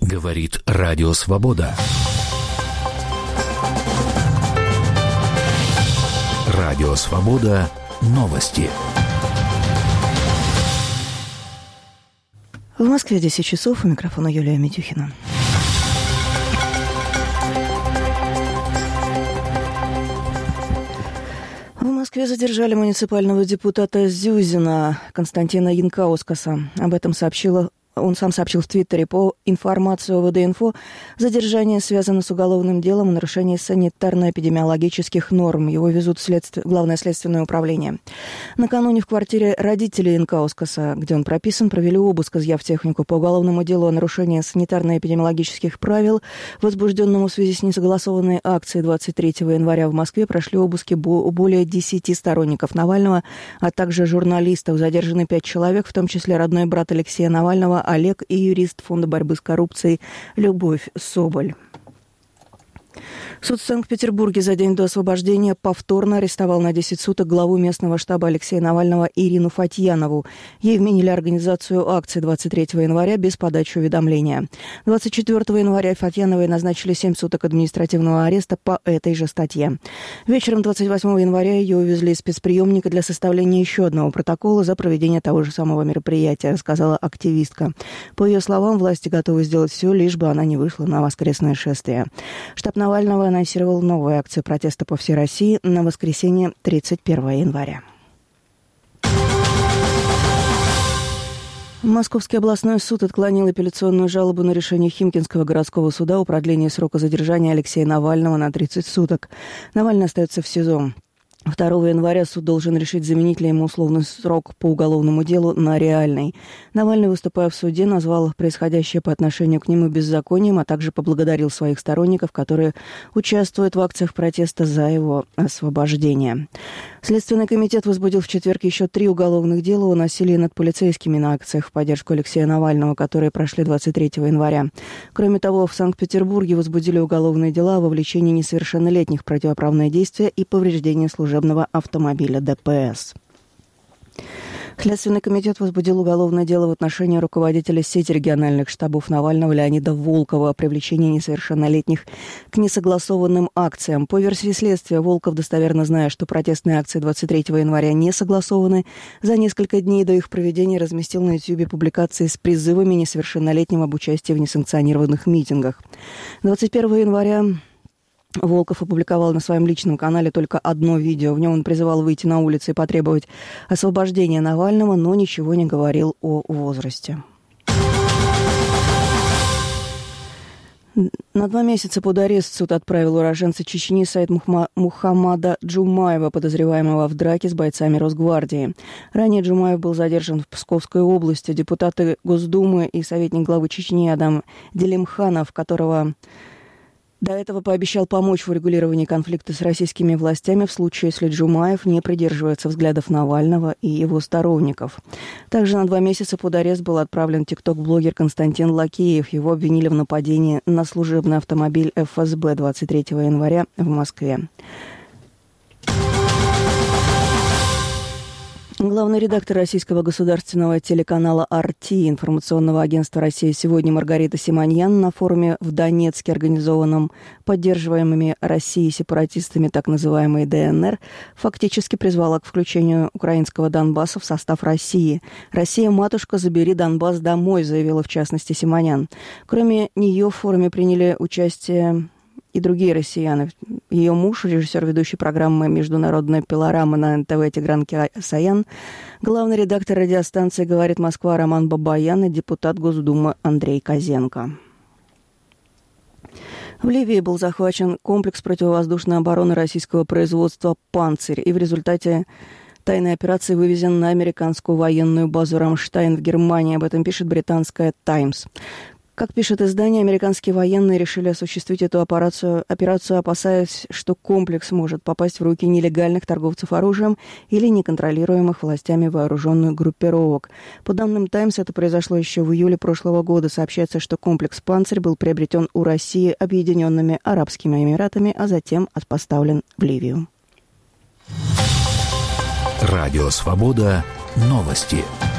Говорит Радио Свобода. Радио Свобода. Новости. В Москве 10 часов. У микрофона Юлия Митюхина. В Москве задержали муниципального депутата Зюзина Константина Янкаускаса. Об этом он сам сообщил в Твиттере. По информации ОВД-Инфо, задержание связано с уголовным делом о нарушении санитарно-эпидемиологических норм. Его везут в Главное следственное управление. Накануне в квартире родителей Янкаускаса, где он прописан, провели обыск, изъяв технику. По уголовному делу о нарушении санитарно-эпидемиологических правил, возбужденному в связи с несогласованной акцией 23 января в Москве, прошли обыски у более 10 сторонников Навального, а также журналистов. Задержаны 5 человек, в том числе родной брат Алексея Навального Олег и юрист Фонда борьбы с коррупцией Любовь Соболь. Суд в Санкт-Петербурге за день до освобождения повторно арестовал на 10 суток главу местного штаба Алексея Навального Ирину Фатьянову. Ей вменили организацию акции 23 января без подачи уведомления. 24 января Фатьяновой назначили 7 суток административного ареста по этой же статье. Вечером 28 января ее увезли из спецприемника для составления еще одного протокола за проведение того же самого мероприятия, рассказала активистка. По ее словам, власти готовы сделать все, лишь бы она не вышла на воскресное шествие. Штаб Навального анонсировал новую акцию протеста по всей России на воскресенье 31 января. Московский областной суд отклонил апелляционную жалобу на решение Химкинского городского суда о продлении срока задержания Алексея Навального на 30 суток. Навальный остается в СИЗО. 2 января суд должен решить, заменить ли ему условный срок по уголовному делу на реальный. Навальный, выступая в суде, назвал происходящее по отношению к нему беззаконием, а также поблагодарил своих сторонников, которые участвуют в акциях протеста за его освобождение. Следственный комитет возбудил в четверг еще 3 уголовных дела о насилии над полицейскими на акциях в поддержку Алексея Навального, которые прошли 23 января. Кроме того, в Санкт-Петербурге возбудили уголовные дела о вовлечении несовершеннолетних в противоправные действия и повреждении служебного автомобиля ДПС. Следственный комитет возбудил уголовное дело в отношении руководителя сети региональных штабов Навального Леонида Волкова о привлечении несовершеннолетних к несогласованным акциям. По версии следствия, Волков, достоверно зная, что протестные акции 23 января не согласованы, за несколько дней до их проведения разместил на YouTube публикации с призывами несовершеннолетним об участии в несанкционированных митингах. 21 января Волков опубликовал на своем личном канале только одно видео. В нем он призывал выйти на улицы и потребовать освобождения Навального, но ничего не говорил о возрасте. На 2 месяца под арест суд отправил уроженца Чечни Саид Мухаммада Джумаева, подозреваемого в драке с бойцами Росгвардии. Ранее Джумаев был задержан в Псковской области. Депутаты Госдумы и советник главы Чечни Адам Делимханов, которого до этого пообещал помочь в урегулировании конфликта с российскими властями в случае, если Джумаев не придерживается взглядов Навального и его сторонников. Также на 2 месяца под арест был отправлен тикток-блогер Константин Лакеев. Его обвинили в нападении на служебный автомобиль ФСБ 23 января в Москве. Главный редактор российского государственного телеканала «RT» информационного агентства «Россия сегодня» Маргарита Симоньян на форуме в Донецке, организованном поддерживаемыми Россией сепаратистами так называемой ДНР, фактически призвала к включению украинского Донбасса в состав России. «Россия, матушка, забери Донбасс домой», заявила в частности Симоньян. Кроме нее в форуме приняли участие и другие россияне. Ее муж, режиссер ведущей программы «Международная пилорама» на НТВ Тигран Саян, главный редактор радиостанции «Говорит Москва» Роман Бабаян и депутат Госдумы Андрей Козенко. В Ливии был захвачен комплекс противовоздушной обороны российского производства «Панцирь», и в результате тайной операции вывезен на американскую военную базу «Рамштайн» в Германии. Об этом пишет британская «Таймс». Как пишет издание, американские военные решили осуществить эту операцию, опасаясь, что комплекс может попасть в руки нелегальных торговцев оружием или неконтролируемых властями вооруженных группировок. По данным «Таймс», это произошло еще в июле прошлого года. Сообщается, что комплекс «Панцирь» был приобретен у России Объединенными Арабскими Эмиратами, а затем отпоставлен в Ливию. Радио «Свобода». Новости.